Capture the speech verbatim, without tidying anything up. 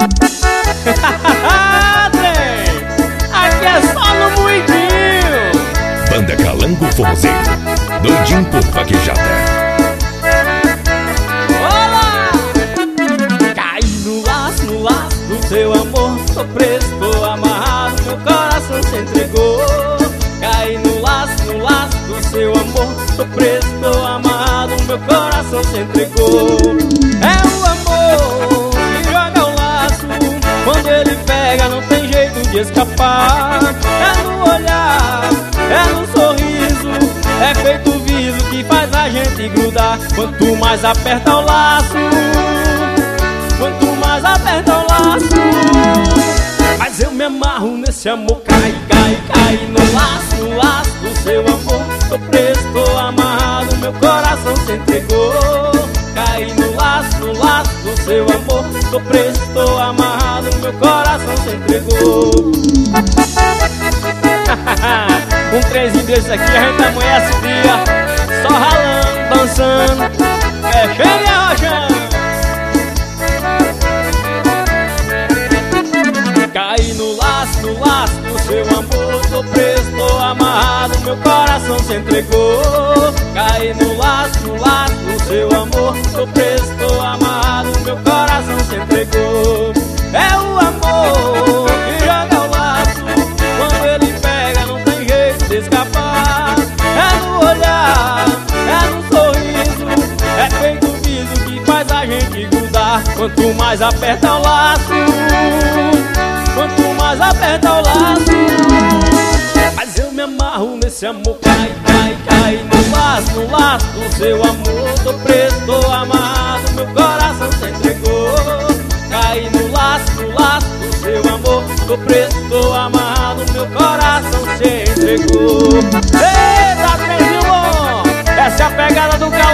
Aqui é só no Moidinho. Banda Calango Forrozeiro, doidinho por vaquejada. Olá! Caí no laço, no laço do seu amor. Tô preso, tô amarrado, meu coração se entregou. Caí no laço, no laço do seu amor. Tô preso, tô amarrado, meu coração se entregou. É o amor que joga o laço, quando ele pega não tem jeito de escapar. É no olhar, é no sorriso, é feito o viso que faz a gente grudar. Quanto mais aperta o laço, quanto mais aperta o laço, mas eu me amarro nesse amor. Cai, cai, cai no laço, no laço do seu amor. Tô preso, tô amarrado, meu coração se entregou. Cai no laço, no laço do seu amor. Tô preso, tô amarrado, meu coração se entregou. Um trenzinho desse aqui a gente amanhece o dia só ralando, dançando, é cheio de arrochando. Caí no laço, no laço do seu amor. Tô preso, tô amarrado, meu coração se entregou. Caí no laço, no laço do seu amor. Tô preso, tô amarrado, meu coração se entregou. É o amor que joga o laço, quando ele pega não tem jeito de escapar. É no olhar, é no sorriso, é feito o viso que faz a gente grudar. Quanto mais aperta o laço, quanto mais aperta o laço, mas eu me amarro nesse amor. Cai, cai, cai no laço, no laço do seu amor. Tô preso, tô amarrado, meu coração se entregou. Cai no laço, no laço do seu amor. Tô preso, tô amarrado, meu coração se entregou. Eita, trenzinho bom, essa é a pegada do cara.